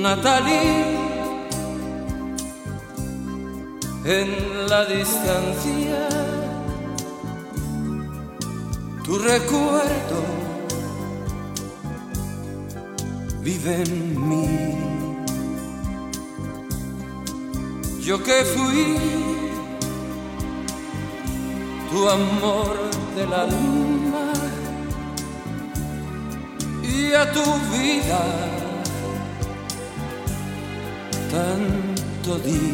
Natalie, en la distancia, tu recuerdo vive en mí. Yo que fui tu amor del alma y a tu vida tanto di.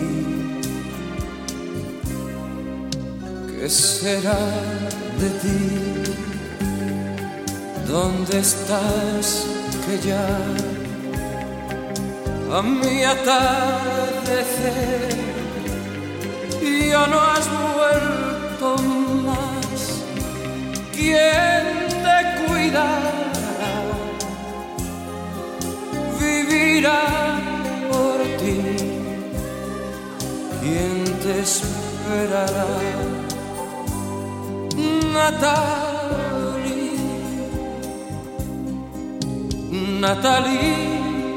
¿Qué será de ti? ¿Dónde estás que ya a mi atardecer ya no has vuelto más? ¿Quién te cuidará? Vivirá por ti. ¿Quién te esperará? Natalie, Natalie,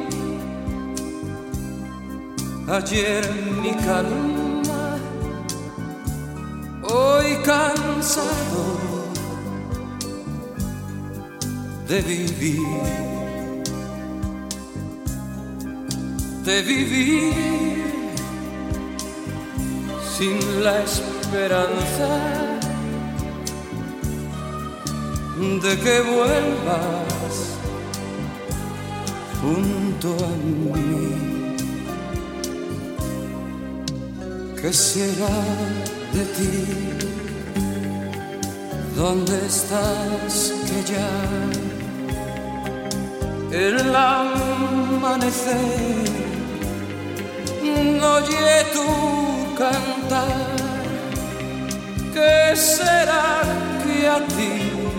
ayer mi calma, hoy cansado de vivir sin la esperanza de que vuelvas junto a mí. ¿Qué será de ti? ¿Dónde estás que ya el amanecer no oye tu cantar? ¿Qué será que a ti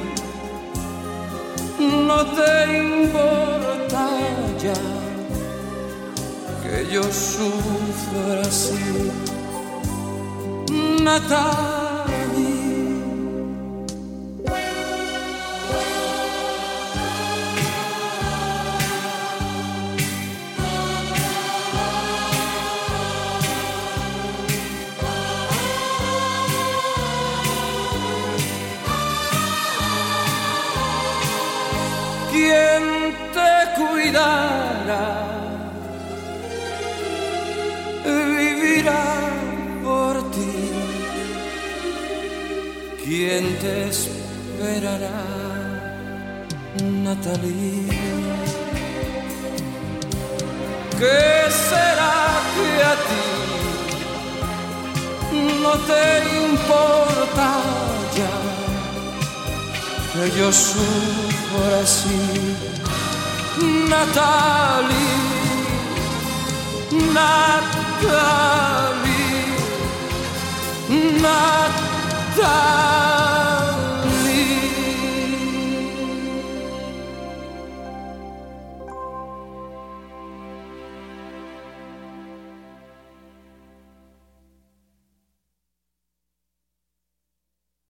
no te importa ya que yo sufra así? Natalie, ¿quién te cuidará? Vivirá por ti. ¿Quién te esperará? Natalie. ¿Qué será que a ti no te importa ya que yo sufra así? Natalie, Natalie, Natalie.